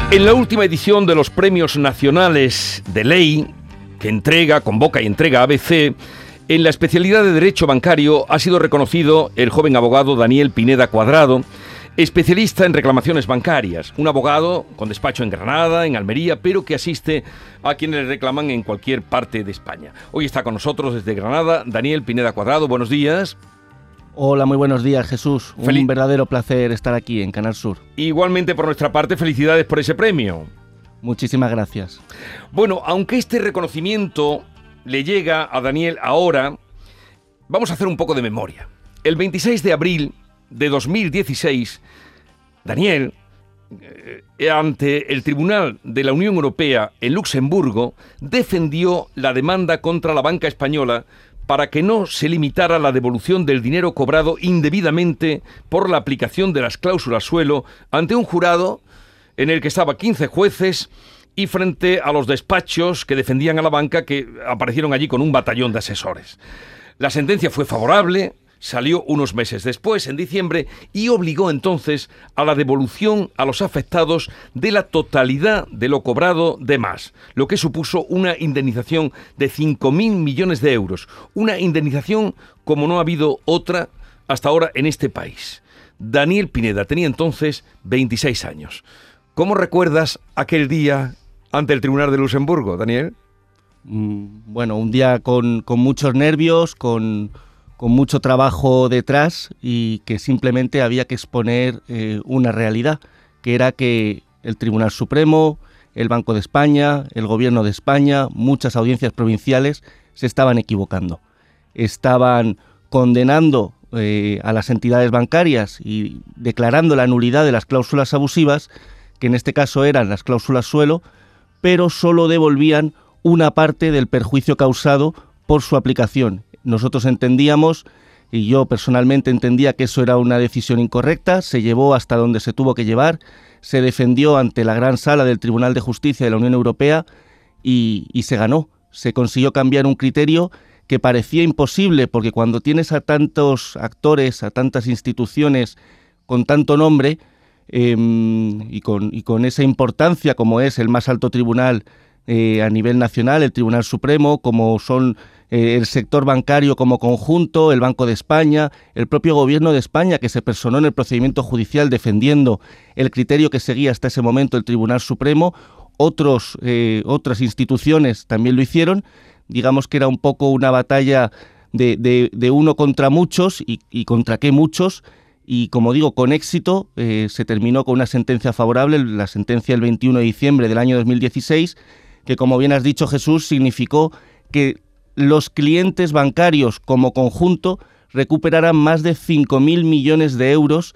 En la última edición de los Premios Nacionales de Ley, que convoca y entrega ABC, en la especialidad de Derecho Bancario ha sido reconocido el joven abogado Daniel Pineda Cuadrado, especialista en reclamaciones bancarias, un abogado con despacho en Granada, en Almería, pero que asiste a quienes le reclaman en cualquier parte de España. Hoy está con nosotros desde Granada Daniel Pineda Cuadrado. Buenos días. Hola, muy buenos días, Jesús. Un verdadero placer estar aquí en Canal Sur. Igualmente por nuestra parte, felicidades por ese premio. Muchísimas gracias. Bueno, aunque este reconocimiento le llega a Daniel ahora, vamos a hacer un poco de memoria. El 26 de abril de 2016, Daniel, ante el Tribunal de la Unión Europea en Luxemburgo, defendió la demanda contra la banca española para que no se limitara la devolución del dinero cobrado indebidamente por la aplicación de las cláusulas suelo ante un jurado en el que estaban 15 jueces y frente a los despachos que defendían a la banca, que aparecieron allí con un batallón de asesores. La sentencia fue favorable, salió unos meses después, en diciembre, y obligó entonces a la devolución a los afectados de la totalidad de lo cobrado de más, lo que supuso una indemnización de 5.000 millones de euros, una indemnización como no ha habido otra hasta ahora en este país. Daniel Pineda tenía entonces 26 años. ¿Cómo recuerdas aquel día ante el Tribunal de Luxemburgo, Daniel? Bueno, un día con muchos nervios, con mucho trabajo detrás y que simplemente había que exponer una realidad, que era que el Tribunal Supremo, el Banco de España, el Gobierno de España, muchas audiencias provinciales se estaban equivocando. Estaban condenando a las entidades bancarias y declarando la nulidad de las cláusulas abusivas, que en este caso eran las cláusulas suelo, pero solo devolvían una parte del perjuicio causado por su aplicación. Nosotros entendíamos, y yo personalmente entendía, que eso era una decisión incorrecta, se llevó hasta donde se tuvo que llevar, se defendió ante la gran sala del Tribunal de Justicia de la Unión Europea y se ganó. Se consiguió cambiar un criterio que parecía imposible, porque cuando tienes a tantos actores, a tantas instituciones con tanto nombre y con esa importancia como es el más alto tribunal a nivel nacional, el Tribunal Supremo, como son el sector bancario como conjunto, el Banco de España, el propio Gobierno de España, que se personó en el procedimiento judicial defendiendo el criterio que seguía hasta ese momento el Tribunal Supremo, otras instituciones también lo hicieron. Digamos que era un poco una batalla de uno contra muchos y contra qué muchos, y como digo, con éxito se terminó con una sentencia favorable, la sentencia del 21 de diciembre del año 2016, que, como bien has dicho, Jesús, significó que los clientes bancarios como conjunto recuperaran más de 5.000 millones de euros,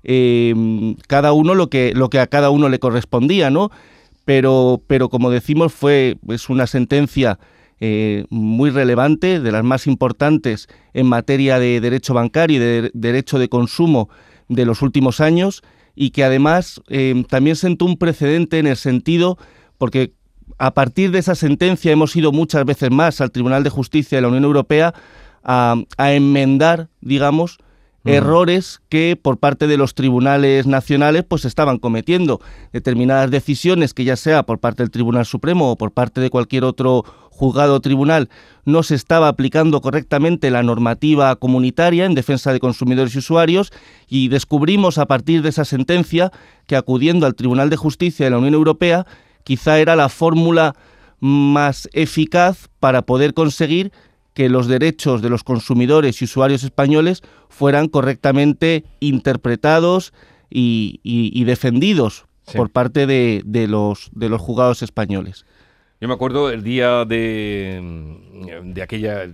cada uno lo que a cada uno le correspondía, ¿no? Pero como decimos, es una sentencia muy relevante, de las más importantes en materia de derecho bancario y de derecho de consumo de los últimos años, y que además también sentó un precedente en el sentido, porque a partir de esa sentencia hemos ido muchas veces más al Tribunal de Justicia de la Unión Europea a enmendar, digamos, errores que por parte de los tribunales nacionales pues estaban cometiendo. Determinadas decisiones que, ya sea por parte del Tribunal Supremo o por parte de cualquier otro juzgado o tribunal, no se estaba aplicando correctamente la normativa comunitaria en defensa de consumidores y usuarios, y descubrimos a partir de esa sentencia que, acudiendo al Tribunal de Justicia de la Unión Europea, quizá era la fórmula más eficaz para poder conseguir que los derechos de los consumidores y usuarios españoles fueran correctamente interpretados y defendidos por parte de los juzgados españoles. Yo me acuerdo el día de aquella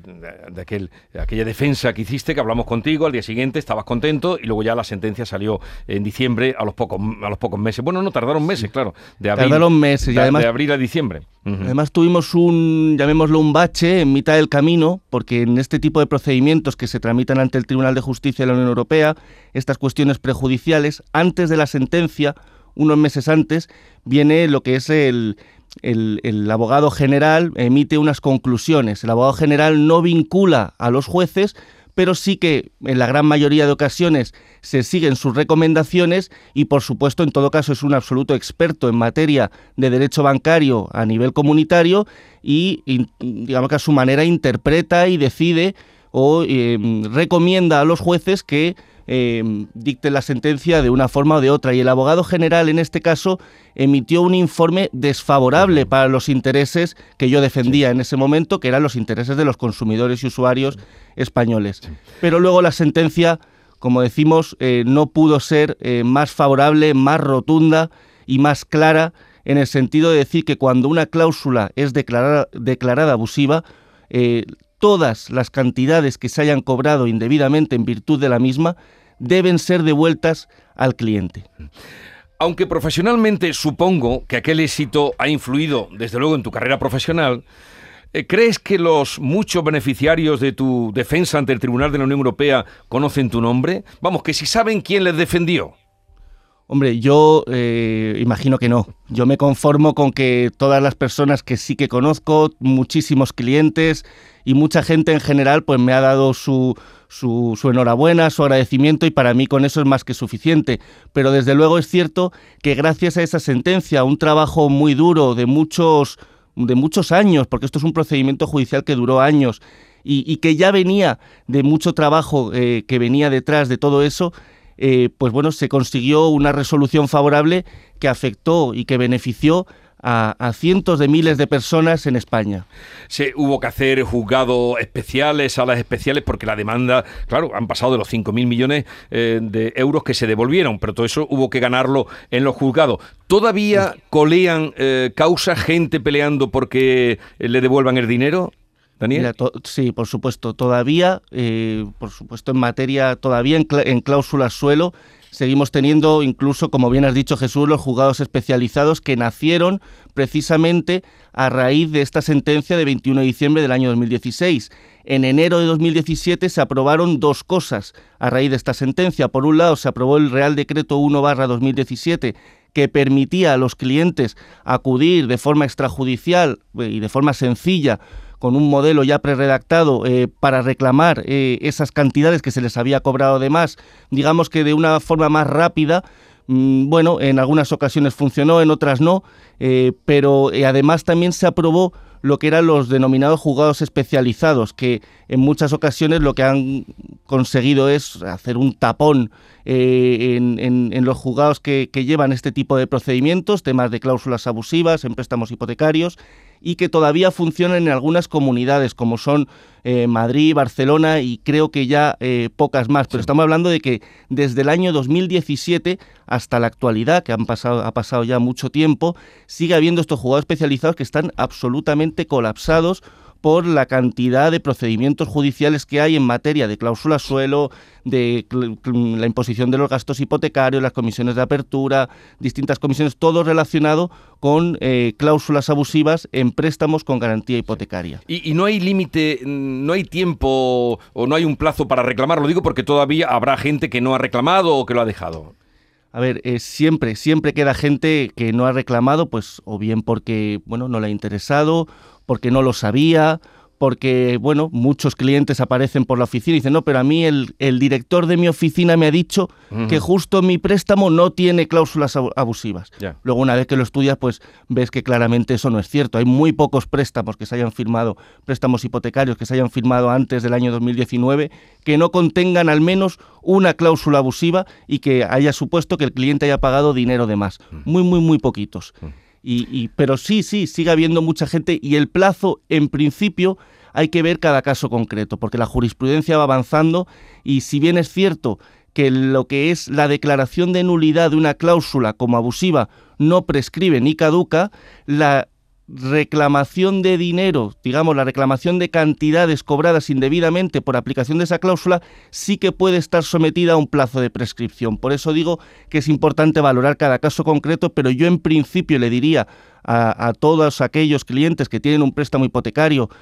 defensa que hiciste, que hablamos contigo, al día siguiente estabas contento y luego ya la sentencia salió en diciembre a los pocos meses. Bueno, no tardaron meses, claro. Tardaron meses. Y además, de abril a diciembre. Además tuvimos llamémoslo un bache en mitad del camino, porque en este tipo de procedimientos que se tramitan ante el Tribunal de Justicia de la Unión Europea, estas cuestiones prejudiciales, antes de la sentencia, unos meses antes, viene lo que es el abogado general, emite unas conclusiones. El abogado general no vincula a los jueces, pero sí que en la gran mayoría de ocasiones se siguen sus recomendaciones y, por supuesto, en todo caso es un absoluto experto en materia de derecho bancario a nivel comunitario y digamos que a su manera interpreta y decide o recomienda a los jueces que dicten la sentencia de una forma o de otra. Y el abogado general, en este caso, emitió un informe desfavorable para los intereses que yo defendía en ese momento, que eran los intereses de los consumidores y usuarios españoles. Pero luego la sentencia, como decimos, no pudo ser más favorable, más rotunda y más clara, en el sentido de decir que cuando una cláusula es declarada abusiva, todas las cantidades que se hayan cobrado indebidamente en virtud de la misma deben ser devueltas al cliente. Aunque profesionalmente supongo que aquel éxito ha influido, desde luego, en tu carrera profesional, ¿crees que los muchos beneficiarios de tu defensa ante el Tribunal de la Unión Europea conocen tu nombre? Vamos, que si saben quién les defendió. Hombre, yo imagino que no. Yo me conformo con que todas las personas que sí que conozco, muchísimos clientes y mucha gente en general, pues me ha dado su enhorabuena, su agradecimiento, y para mí con eso es más que suficiente. Pero desde luego es cierto que gracias a esa sentencia, un trabajo muy duro de muchos años, porque esto es un procedimiento judicial que duró años y que ya venía de mucho trabajo que venía detrás de todo eso, pues bueno, se consiguió una resolución favorable que afectó y que benefició a cientos de miles de personas en España. Se hubo que hacer juzgados especiales, salas especiales, porque la demanda, claro, han pasado de los 5.000 millones de euros que se devolvieron, pero todo eso hubo que ganarlo en los juzgados. ¿Todavía colean causas, gente peleando porque le devuelvan el dinero, Daniel? Mira, sí, por supuesto, todavía, por supuesto, en materia, todavía en cláusulas suelo, seguimos teniendo, incluso, como bien has dicho, Jesús, los juzgados especializados que nacieron precisamente a raíz de esta sentencia de 21 de diciembre del año 2016. En enero de 2017 se aprobaron dos cosas a raíz de esta sentencia. Por un lado, se aprobó el Real Decreto 1/2017, que permitía a los clientes acudir de forma extrajudicial y de forma sencilla con un modelo ya prerredactado para reclamar esas cantidades que se les había cobrado de más, digamos que de una forma más rápida. Bueno, en algunas ocasiones funcionó, en otras no, pero además también se aprobó lo que eran los denominados juzgados especializados, que en muchas ocasiones lo que han conseguido es hacer un tapón en los juzgados que llevan este tipo de procedimientos, temas de cláusulas abusivas en préstamos hipotecarios, y que todavía funcionan en algunas comunidades, como son Madrid, Barcelona y creo que ya pocas más. Pero estamos hablando de que desde el año 2017 hasta la actualidad, que ha pasado ya mucho tiempo, sigue habiendo estos juzgados especializados que están absolutamente colapsados por la cantidad de procedimientos judiciales que hay en materia de cláusula suelo, de la imposición de los gastos hipotecarios, las comisiones de apertura, distintas comisiones, todo relacionado con cláusulas abusivas en préstamos con garantía hipotecaria. Y no hay límite, no hay tiempo o no hay un plazo para reclamar, lo digo porque todavía habrá gente que no ha reclamado o que lo ha dejado. A ver, siempre queda gente que no ha reclamado, pues o bien porque, bueno, no le ha interesado, porque no lo sabía, porque, bueno, muchos clientes aparecen por la oficina y dicen, no, pero a mí el director de mi oficina me ha dicho que justo mi préstamo no tiene cláusulas abusivas. Yeah. Luego, una vez que lo estudias, pues ves que claramente eso no es cierto. Hay muy pocos préstamos que se hayan firmado, préstamos hipotecarios que se hayan firmado antes del año 2019, que no contengan al menos una cláusula abusiva y que haya supuesto que el cliente haya pagado dinero de más. Muy poquitos. Pero sí, sigue habiendo mucha gente y el plazo, en principio, hay que ver cada caso concreto, porque la jurisprudencia va avanzando y si bien es cierto que lo que es la declaración de nulidad de una cláusula como abusiva no prescribe ni caduca, la reclamación de dinero, digamos, la reclamación de cantidades cobradas indebidamente por aplicación de esa cláusula sí que puede estar sometida a un plazo de prescripción. Por eso digo que es importante valorar cada caso concreto, pero yo en principio le diría a todos aquellos clientes que tienen un préstamo hipotecario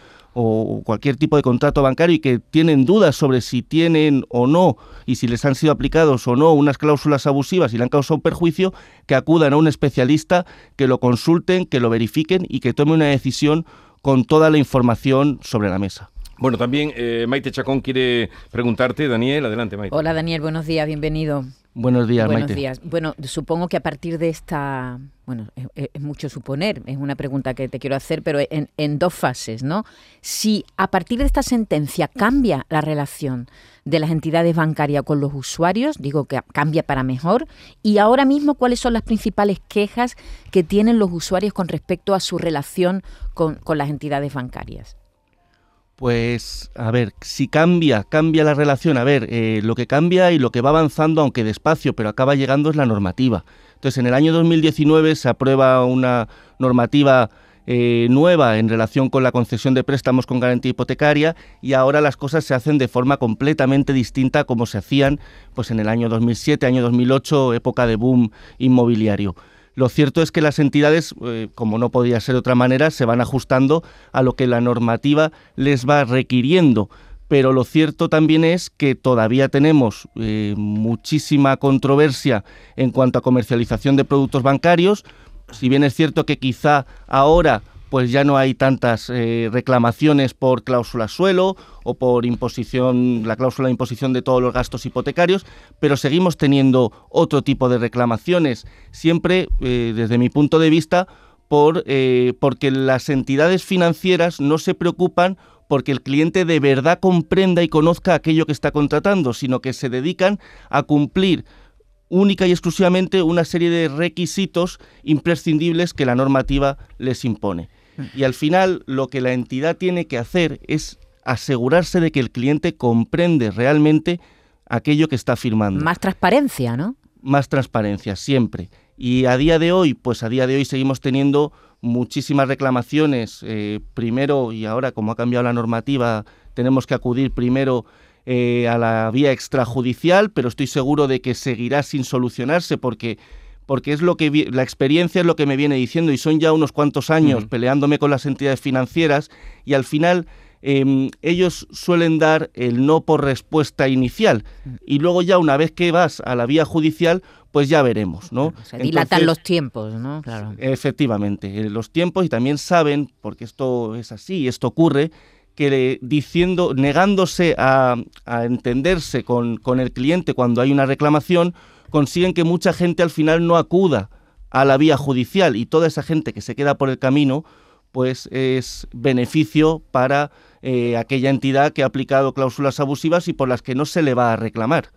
o cualquier tipo de contrato bancario y que tienen dudas sobre si tienen o no y si les han sido aplicados o no unas cláusulas abusivas y le han causado perjuicio, que acudan a un especialista, que lo consulten, que lo verifiquen y que tome una decisión con toda la información sobre la mesa. Bueno, también Maite Chacón quiere preguntarte. Daniel, adelante, Maite. Hola, Daniel, buenos días, bienvenido. Buenos días, Maite. Buenos días. Bueno, supongo que a partir de esta... Bueno, es mucho suponer, es una pregunta que te quiero hacer, pero en dos fases, ¿no? Si a partir de esta sentencia cambia la relación de las entidades bancarias con los usuarios, digo que cambia para mejor, y ahora mismo, ¿cuáles son las principales quejas que tienen los usuarios con respecto a su relación con las entidades bancarias? Pues, a ver, si cambia la relación. A ver, lo que cambia y lo que va avanzando, aunque despacio, pero acaba llegando, es la normativa. Entonces, en el año 2019 se aprueba una normativa nueva en relación con la concesión de préstamos con garantía hipotecaria, y ahora las cosas se hacen de forma completamente distinta a como se hacían pues en el año 2007, año 2008, época de boom inmobiliario. Lo cierto es que las entidades, como no podía ser de otra manera, se van ajustando a lo que la normativa les va requiriendo. Pero lo cierto también es que todavía tenemos muchísima controversia en cuanto a comercialización de productos bancarios. Si bien es cierto que quizá ahora pues ya no hay tantas reclamaciones por cláusula suelo o por imposición, la cláusula de imposición de todos los gastos hipotecarios, pero seguimos teniendo otro tipo de reclamaciones, siempre desde mi punto de vista porque las entidades financieras no se preocupan porque el cliente de verdad comprenda y conozca aquello que está contratando, sino que se dedican a cumplir única y exclusivamente una serie de requisitos imprescindibles que la normativa les impone. Y al final lo que la entidad tiene que hacer es asegurarse de que el cliente comprende realmente aquello que está firmando. Más transparencia, ¿no? Más transparencia, siempre. Y a día de hoy seguimos teniendo muchísimas reclamaciones. Primero, y ahora como ha cambiado la normativa, tenemos que acudir primero a la vía extrajudicial, pero estoy seguro de que seguirá sin solucionarse porque es lo que la experiencia es lo que me viene diciendo, y son ya unos cuantos años peleándome con las entidades financieras, y al final ellos suelen dar el no por respuesta inicial, y luego ya una vez que vas a la vía judicial, pues ya veremos, ¿no? Se dilatan los tiempos, ¿no? Claro. Efectivamente, los tiempos, y también saben, porque esto es así, esto ocurre, que negándose a entenderse con el cliente cuando hay una reclamación, consiguen que mucha gente al final no acuda a la vía judicial, y toda esa gente que se queda por el camino pues es beneficio para aquella entidad que ha aplicado cláusulas abusivas y por las que no se le va a reclamar.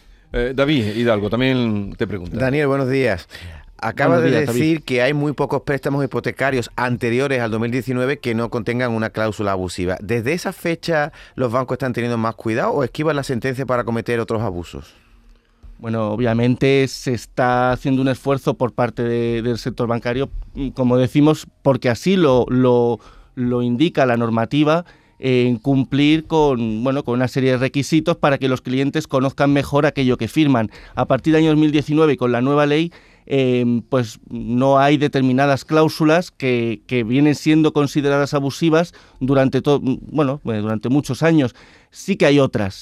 David Hidalgo, también te pregunta. Daniel, buenos días. Acabas de decir que hay muy pocos préstamos hipotecarios anteriores al 2019 que no contengan una cláusula abusiva. ¿Desde esa fecha los bancos están teniendo más cuidado o esquivan la sentencia para cometer otros abusos? Bueno, obviamente se está haciendo un esfuerzo por parte del sector bancario, como decimos, porque así lo indica la normativa, en cumplir con una serie de requisitos para que los clientes conozcan mejor aquello que firman. A partir del año 2019, con la nueva ley, pues no hay determinadas cláusulas que vienen siendo consideradas abusivas durante muchos años. Sí que hay otras.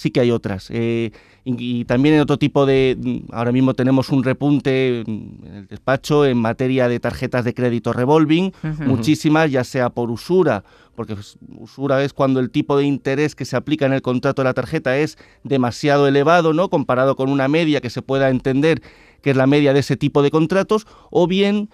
Y también en otro tipo ahora mismo tenemos un repunte en el despacho en materia de tarjetas de crédito revolving, muchísimas, ya sea por usura, porque usura es cuando el tipo de interés que se aplica en el contrato de la tarjeta es demasiado elevado, ¿no?, comparado con una media que se pueda entender que es la media de ese tipo de contratos, o bien,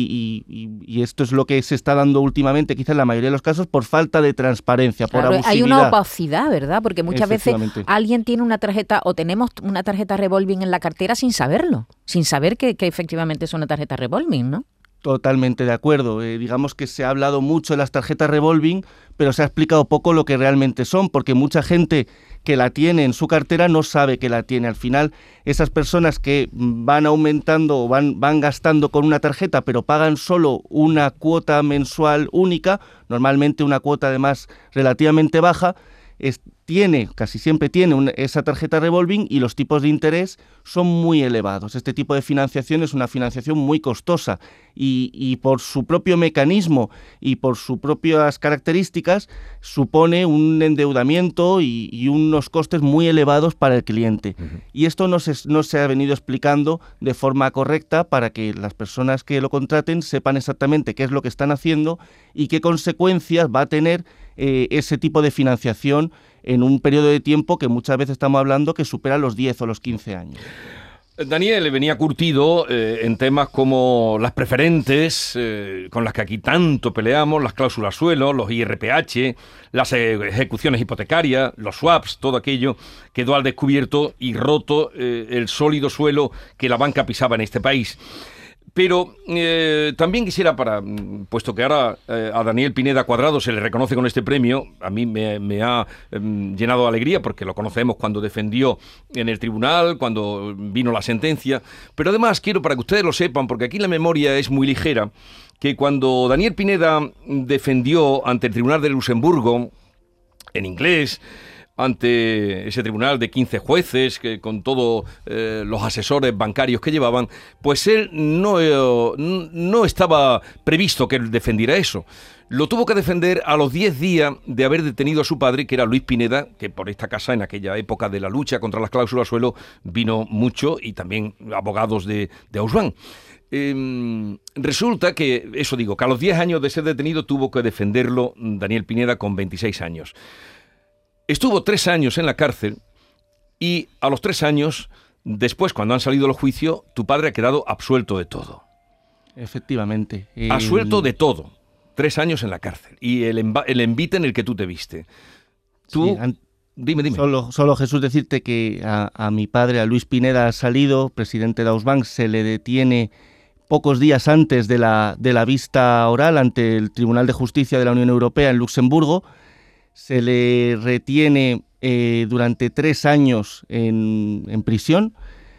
y esto es lo que se está dando últimamente, quizás en la mayoría de los casos, por falta de transparencia, por abusividad. Hay una opacidad, ¿verdad? Porque muchas veces alguien tiene una tarjeta, o tenemos una tarjeta revolving en la cartera sin saberlo, sin saber que efectivamente es una tarjeta revolving, ¿no? Totalmente de acuerdo. Digamos que se ha hablado mucho de las tarjetas revolving, pero se ha explicado poco lo que realmente son, porque mucha gente que la tiene en su cartera no sabe que la tiene. Al final, esas personas que van aumentando o van gastando con una tarjeta, pero pagan solo una cuota mensual única, normalmente una cuota además relativamente baja, casi siempre tiene esa tarjeta revolving y los tipos de interés son muy elevados. Este tipo de financiación es una financiación muy costosa y por su propio mecanismo y por sus propias características supone un endeudamiento y unos costes muy elevados para el cliente. Uh-huh. Y esto no se ha venido explicando de forma correcta para que las personas que lo contraten sepan exactamente qué es lo que están haciendo y qué consecuencias va a tener ese tipo de financiación en un periodo de tiempo que muchas veces estamos hablando que supera los 10 o los 15 años. Daniel venía curtido en temas como las preferentes, con las que aquí tanto peleamos, las cláusulas suelo, los IRPH, las ejecuciones hipotecarias, los swaps, todo aquello quedó al descubierto y roto el sólido suelo que la banca pisaba en este país. Pero también quisiera, puesto que ahora a Daniel Pineda Cuadrado se le reconoce con este premio, a mí me ha llenado de alegría porque lo conocemos cuando defendió en el tribunal, cuando vino la sentencia, pero además quiero, para que ustedes lo sepan, porque aquí la memoria es muy ligera, que cuando Daniel Pineda defendió ante el Tribunal de Luxemburgo, en inglés, ante ese tribunal de 15 jueces, que con todos los asesores bancarios que llevaban, pues él no estaba previsto que él defendiera eso. Lo tuvo que defender a los 10 días de haber detenido a su padre, que era Luis Pineda, que por esta casa en aquella época de la lucha contra las cláusulas suelo vino mucho, y también abogados de Ausbank. Resulta que, eso digo, que a los 10 años de ser detenido tuvo que defenderlo Daniel Pineda con 26 años. Estuvo 3 años en la cárcel y a los 3 años, después, cuando han salido los juicios, tu padre ha quedado absuelto de todo. Efectivamente. Absuelto de todo. 3 años en la cárcel. Y el envite en el que tú te viste. Tú... Sí, dime. Solo Jesús, decirte que a mi padre, a Luis Pineda, ha salido, presidente de Ausbank, se le detiene pocos días antes de la vista oral ante el Tribunal de Justicia de la Unión Europea en Luxemburgo. Se le retiene durante 3 años en prisión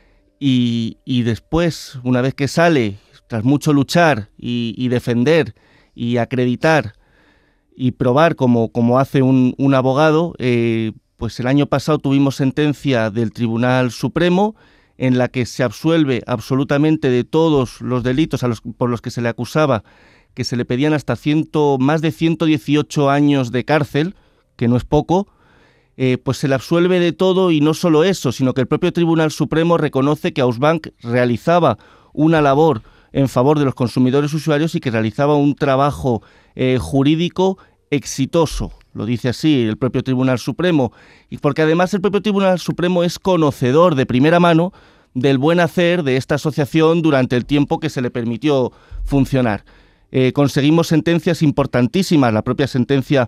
y después, una vez que sale, tras mucho luchar y defender y acreditar y probar como hace un abogado, pues el año pasado tuvimos sentencia del Tribunal Supremo en la que se absuelve absolutamente de todos los delitos por los que se le acusaba, que se le pedían hasta más de 118 años de cárcel, que no es poco, pues se le absuelve de todo, y no solo eso, sino que el propio Tribunal Supremo reconoce que Ausbank realizaba una labor en favor de los consumidores usuarios y que realizaba un trabajo jurídico exitoso. Lo dice así el propio Tribunal Supremo, y porque además el propio Tribunal Supremo es conocedor de primera mano del buen hacer de esta asociación durante el tiempo que se le permitió funcionar. Conseguimos sentencias importantísimas, la propia sentencia,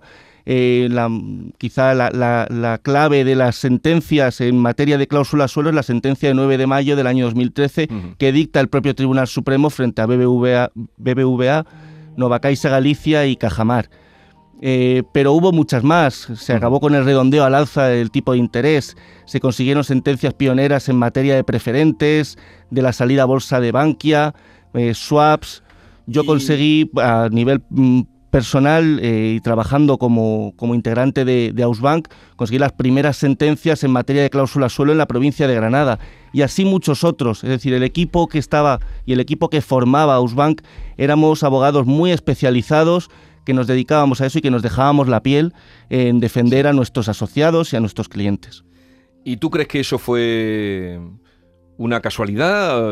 quizá la clave de las sentencias en materia de cláusula suelo es la sentencia de 9 de mayo del año 2013, que dicta el propio Tribunal Supremo frente a BBVA, Nova Caixa Galicia y Cajamar. Pero hubo muchas más. Se acabó con el redondeo al alza del tipo de interés, se consiguieron sentencias pioneras en materia de preferentes, de la salida a bolsa de Bankia, swaps. Yo conseguí a nivel personal y trabajando como integrante de Ausbank, conseguí las primeras sentencias en materia de cláusula suelo en la provincia de Granada, y así muchos otros. Es decir, el equipo que estaba y el equipo que formaba Ausbank éramos abogados muy especializados que nos dedicábamos a eso y que nos dejábamos la piel en defender a nuestros asociados y a nuestros clientes. ¿Y tú crees que eso fue una casualidad?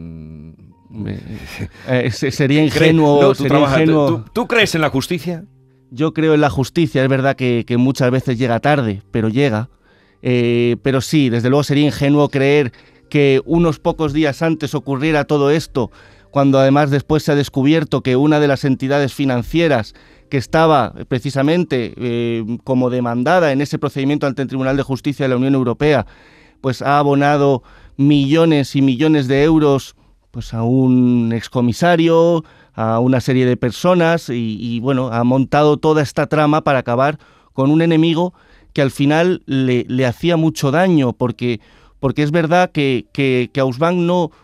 Sería ingenuo. ¿Tú crees en la justicia? Yo creo en la justicia. Es verdad que muchas veces llega tarde, pero llega. Pero sí, desde luego sería ingenuo creer que unos pocos días antes ocurriera todo esto, cuando además después se ha descubierto que una de las entidades financieras que estaba precisamente como demandada en ese procedimiento ante el Tribunal de Justicia de la Unión Europea, pues ha abonado millones y millones de euros pues a un excomisario, a una serie de personas y bueno, ha montado toda esta trama para acabar con un enemigo que al final le hacía mucho daño, porque es verdad que Ausbank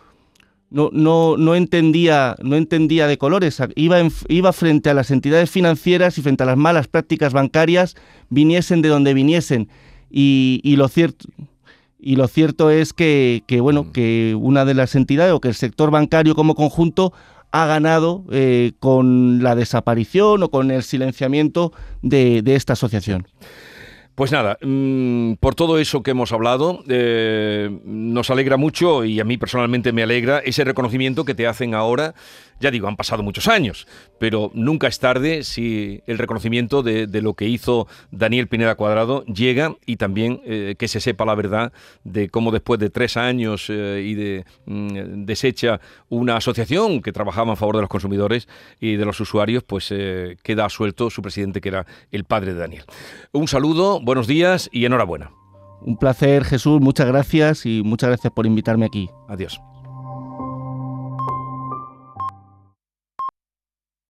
no entendía de colores, iba frente a las entidades financieras y frente a las malas prácticas bancarias, viniesen de donde viniesen. y lo cierto es que una de las entidades, o que el sector bancario como conjunto, ha ganado con la desaparición o con el silenciamiento de esta asociación. Pues nada, por todo eso que hemos hablado, nos alegra mucho, y a mí personalmente me alegra, ese reconocimiento que te hacen ahora. Ya digo, han pasado muchos años, pero nunca es tarde si el reconocimiento de lo que hizo Daniel Pineda Cuadrado llega, y también que se sepa la verdad de cómo después de 3 años y de deshecha una asociación que trabajaba en favor de los consumidores y de los usuarios, pues queda absuelto su presidente, que era el padre de Daniel. Un saludo, buenos días y enhorabuena. Un placer, Jesús, muchas gracias, y muchas gracias por invitarme aquí. Adiós.